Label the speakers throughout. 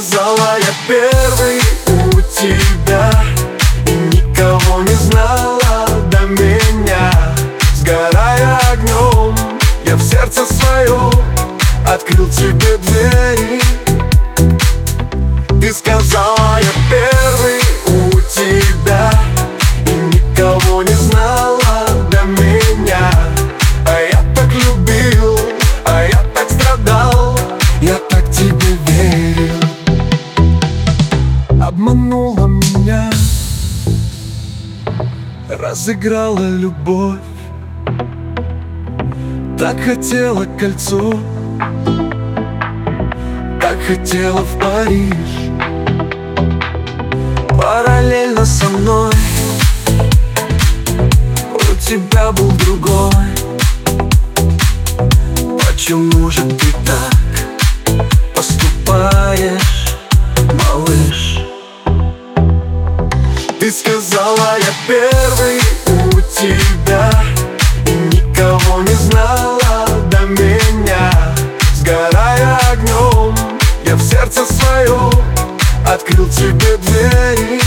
Speaker 1: сказала, я первый у тебя, и никого не знала до меня. Сгорая огнем, я в сердце своем открыл тебе двери. Ты сказала, я первый у тебя, и никого не знала до меня. А я так любил, а я так страдал, я так тебе верил. Обманула меня, разыграла любовь. Так хотела кольцо, так хотела в Париж. Параллельно со мной у тебя был другой. Почему же ты так поступаешь, малыш? Ты сказала, я первый у тебя, и никого не знала до меня. Сгорая огнем, я в сердце своем открыл тебе двери.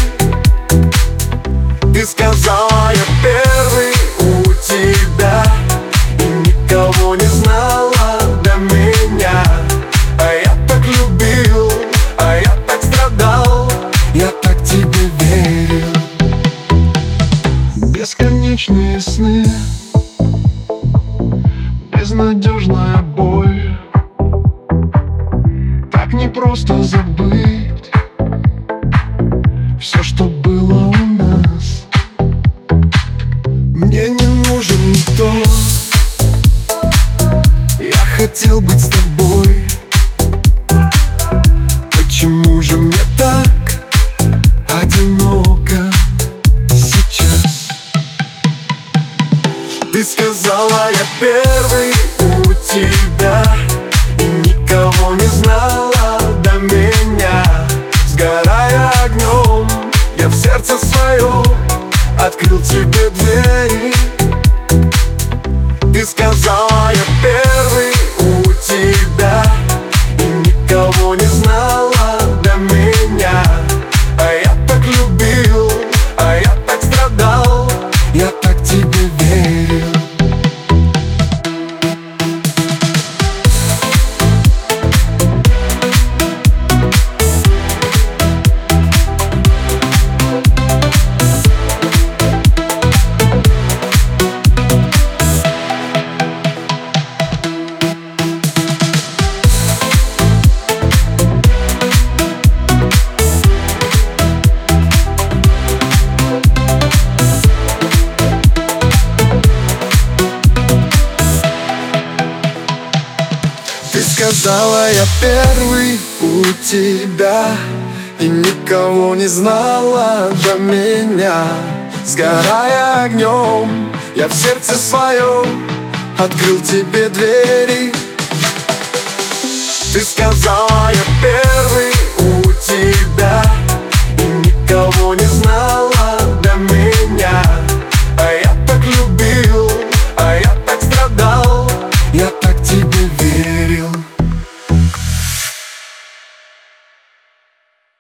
Speaker 1: Ты сказала, я первый у тебя, и никого не знала до меня. А я так любил, а я так страдал, я так тебе верил. Бесконечные сны, безнадежная боль. Так непросто забыть все, что было у нас. Мне не нужен никто, я хотел быть с тобой. Почему же мне так одиноко сейчас? Ты сказала, я первый у тебя, и никого не знала до меня. Сгорая огнем, я в сердце своем открыл тебе двери. Ты сказала, я первый у тебя, и никого не знала до меня. А я так любил, а я так страдал, я так тебе верил. Ты сказала, я первый у тебя, и никого не знала до меня. Сгорая огнем, я в сердце своем открыл тебе двери. Ты сказала, я первый